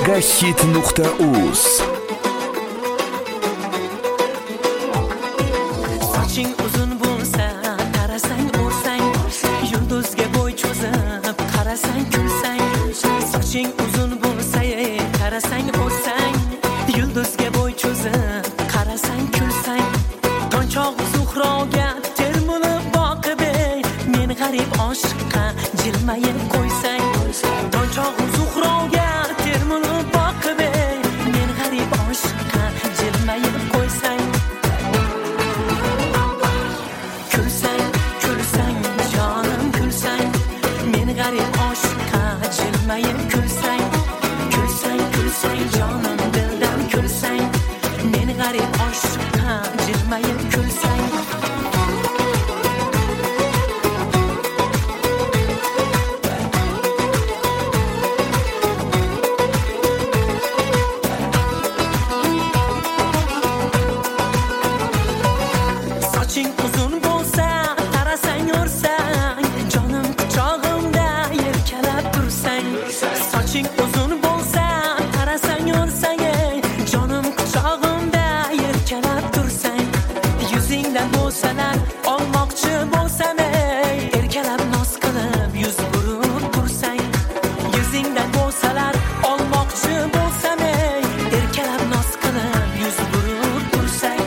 megahit.uz. Soching uzun bo'lsa, qarasang o'rsang, yulduzga bo'y cho'zib, qarasang kulsang. Soching uzun bo'lsa, qarasang o'rsang, yulduzga bo'y cho'zib, qarasang kulsang. Tonchoq zuhroga termulib boqib, men g'arib oshiqqa jilmayib qo'ysang. Tonchoq zuhroga termulib boqib, men g'arib oshiqqa jilmayib qo'ysang. Garip aşka jilmayib kulsang, kulsang, kulsang jonim dildan kulsang, men garip aşka jilmayib kulsang. Soching uzun bo'lsa, qarasang o'rsang, jonim quchog'imda soching uzun bo'lsa, qarasang o'rsang, jonim quchog'imda erkalab tursang. Yuzingdan bo'lsalar olmoqchi bo'lsam, erkalab noz qilib yuz burib tursang. Yuzingdan bo'lsalar olmoqchi bo'lsam, erkalab noz qilib yuz burib tursang.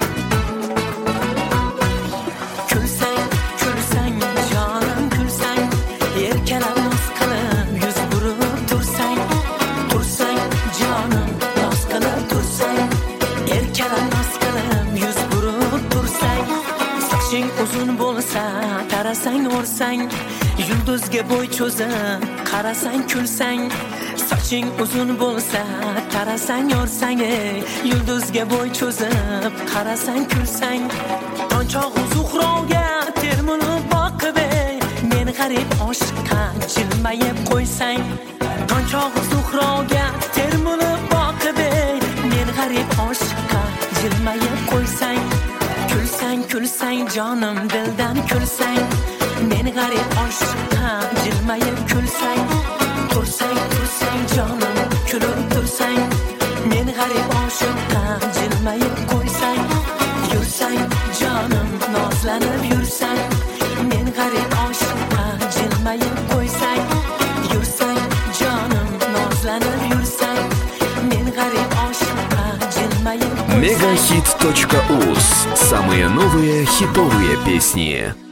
Kulsang, kulsang jonim kulsang, erkalab noz qilib yuz burib tursang. Tursang jonim noz qilib tursang, erkalab noz qilib yuz burib tursang. Soching uzun bo'lsa, qarasang o'rsang, yulduzga bo'y cho'zib, qarasang kulsang. Soching uzun bo'lsa, qarasang o'rsang, yulduzga bo'y cho'zib, qarasang kulsang. Tonchoq zuhroga termulib boqib, men g'arib oshiqqa jilmayib qo'ysang. Tonchoq zuhroga termulib boqib, men g'arib oshiqqa jilmayib qo'ysang. Kulsang, kulsang jonim dildan kulsang, men g'arib oshiqqa jilmayib kulsang. Tursang, tursang jonim kulib tursang, men g'arib oshiqqa jilmayib qo'ysang. Yursang jonim nozlanib yursang, men g'arib oshiqqa jilmayib qo'ysang. Yursang jonim nozlanib yursang, men g'arib oshiqqa jilmayib qo'ysang. megahit.uz. Самые новые хитовые песни.